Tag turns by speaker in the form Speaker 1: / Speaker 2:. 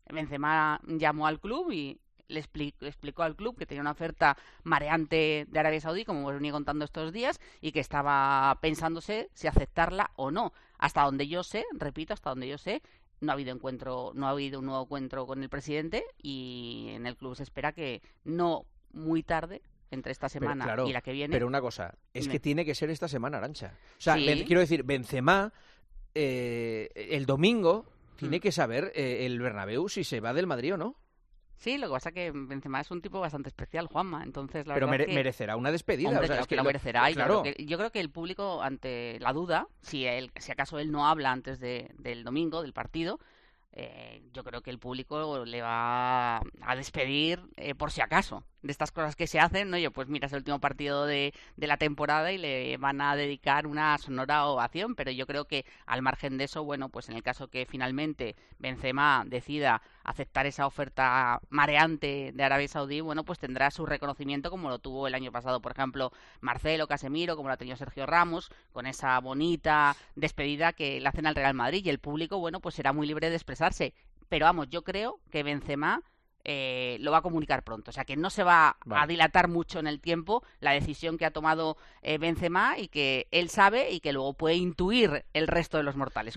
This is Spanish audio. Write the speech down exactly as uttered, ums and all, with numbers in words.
Speaker 1: Benzema llamó al club y le, expli le explicó al club que tenía una oferta mareante de Arabia Saudí, como os venía contando estos días, y que estaba pensándose si aceptarla o no. Hasta donde yo sé, repito, hasta donde yo sé, no ha habido encuentro, no ha habido un nuevo encuentro con el presidente y en el club se espera que no muy tarde, entre esta
Speaker 2: Pero,
Speaker 1: semana
Speaker 2: claro,
Speaker 1: y la que viene.
Speaker 2: pero una cosa, es
Speaker 1: Dime.
Speaker 2: que tiene que ser esta semana, Arantxa. O sea,
Speaker 1: Sí.
Speaker 2: ben, quiero decir, Benzema eh, el domingo tiene
Speaker 1: Hmm.
Speaker 2: que saber eh, el Bernabéu si se va del Madrid o no.
Speaker 1: Sí, lo que pasa es que Benzema es un tipo bastante especial, Juanma. Entonces, la
Speaker 2: Pero
Speaker 1: verdad
Speaker 2: mere
Speaker 1: es que...
Speaker 2: merecerá una despedida.
Speaker 1: Hombre,
Speaker 2: o sea,
Speaker 1: claro
Speaker 2: es
Speaker 1: que,
Speaker 2: que
Speaker 1: lo
Speaker 2: lo-
Speaker 1: merecerá. Y yo,
Speaker 2: claro.
Speaker 1: creo que, yo creo que el público, ante la duda, si, él, si acaso él no habla antes de, del domingo, del partido, eh, yo creo que el público le va a despedir eh, por si acaso. De estas cosas que se hacen, ¿no? Oye, pues mira, es el último partido de, de la temporada y le van a dedicar una sonora ovación, pero yo creo que al margen de eso, bueno, pues en el caso que finalmente Benzema decida aceptar esa oferta mareante de Arabia Saudí, bueno, pues tendrá su reconocimiento como lo tuvo el año pasado, por ejemplo, Marcelo, Casemiro, como lo ha tenido Sergio Ramos, con esa bonita despedida que le hacen al Real Madrid, y el público, bueno, pues será muy libre de expresarse. Pero vamos, yo creo que Benzema eh, lo va a comunicar pronto. O sea, que no se va
Speaker 2: Vale.
Speaker 1: a dilatar mucho en el tiempo la decisión que ha tomado eh, Benzema, y que él sabe y que luego puede intuir el resto de los mortales.